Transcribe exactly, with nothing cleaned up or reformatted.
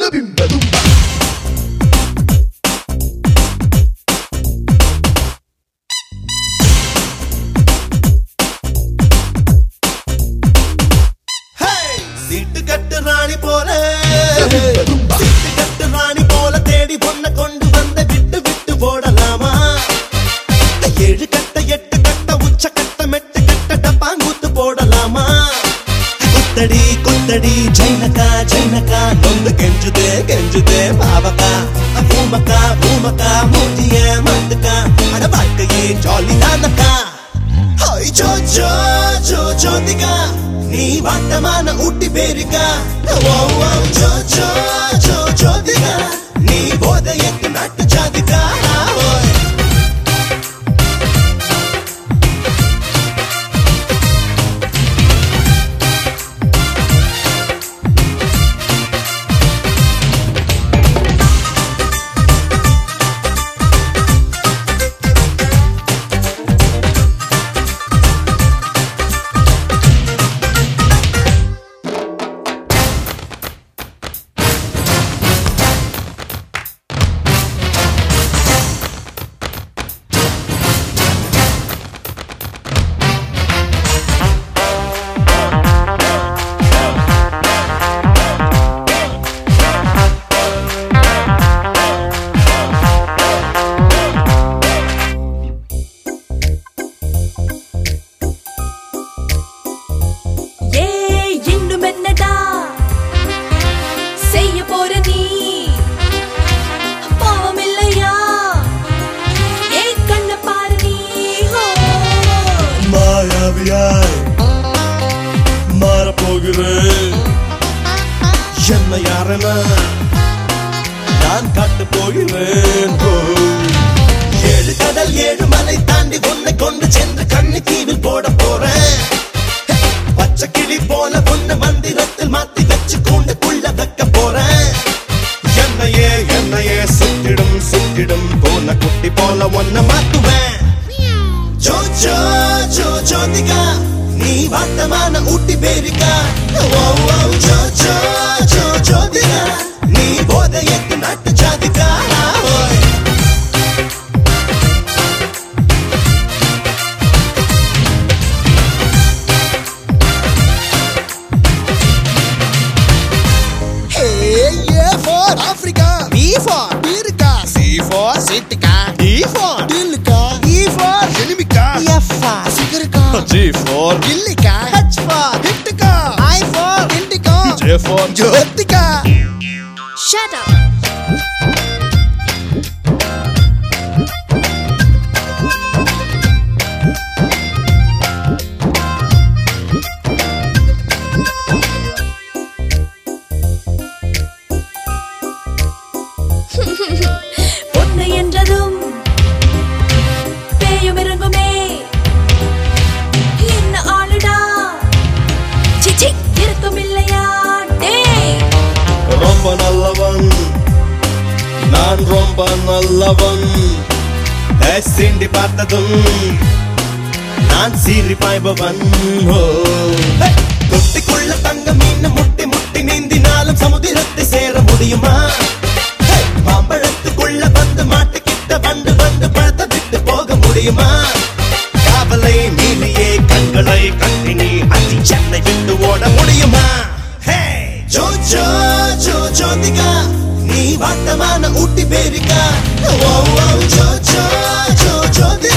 bimba dumba. Hey, சீட்டு கட்டு ராணி போல சீட்டு கட்டு ராணி போல தேடி பொண்ண கொண்டு வந்த விட்டு விட்டு போடலாமா? ஏழு கட்ட எட்டு கட்ட உச்ச கட்ட மெட்டு கட்ட டப்பாங்கூத்து போடலாமா? குத்தடி குத்தடி ஜைனக்கா ஜைனக்கா நொந்து கெஞ்சுதே கெஞ்சுதே பாவக்கா பூமக்கா பூமக்கா மூட்டிய மத்துக்கா அட வாழ்க்கையே ஜாலி தானக்கா. ஹாய் ஜோ ஜோ ஜோ ஜோதிகா நீ வாட்டமான ஊட்டி பேரிக்கா. ஓ ஓ ஜோ ஜோ ஜோ ஜோதிகா நீ போதையத்து நாட்டு ஜாதிகா. ஓய் மாறப்போகிறேன் என்ன யாரென நான் காட்டு போகிறேன். ஏழு கடல் ஏழு மலை தாண்டி உன்னை கொண்டு சென்று கண்ணு தீவில் போட போறேன். பச்சை கிளி போல உன்னை மந்திரத்தில் மாத்தி வச்சு கூண்டுக்குள்ள வைக்க போறேன். என்னையே என்னையே சுத்திடும் சுத்திடும் போன குட்டி போல ஒன்ன மாத்துவேன். ஜோ ஜோ ஜோ ஜோதிகா நீ வாட்டமான ஊட்டி பேரிக்கா. ஓ ஓ ஜோ ஜோ ஜோ ஜோதிகா நீ போதையத்து நாட்டு ஜாதிகா. ஓய் A for Africa, B for Birka, C for Sitka, D for Dilka, E for Enimika, F for Sigarka, G for Gillika, H for Hittika, I for Indica, J for Jyotika. Shut up. பொண்ணு என்றதும் பேயும் இறங்குமே என்ன ஆளுடா சிச்சி இருக்கும் இல்லையா டே. ரொம்ப நல்லவன் நான் ரொம்ப நல்லவன். சிண்டி பார்த்ததும் நான் சீறி பாய்பவன். தொட்டிக்குள்ள தங்க மீன் முட்டி முட்டி நீந்தினாலும் சமுதிரத்தை சேர முடியுமா? மாம்பழத்துக்குள்ள வந்து மாட்டுக்கிட்ட வந்து வந்து பழத்தை விட்டு போக முடியுமா? காவலை மீறியே கண்களை கட்டி நீ அஞ்சி சென்னை விட்டு ஓட முடியுமா? ஜோ ஜோ ஜோ ஜோதிகா நீ வாட்டமான ஊட்டி பேரிக்கா. Oh oh Jo Jo Jo Jyothika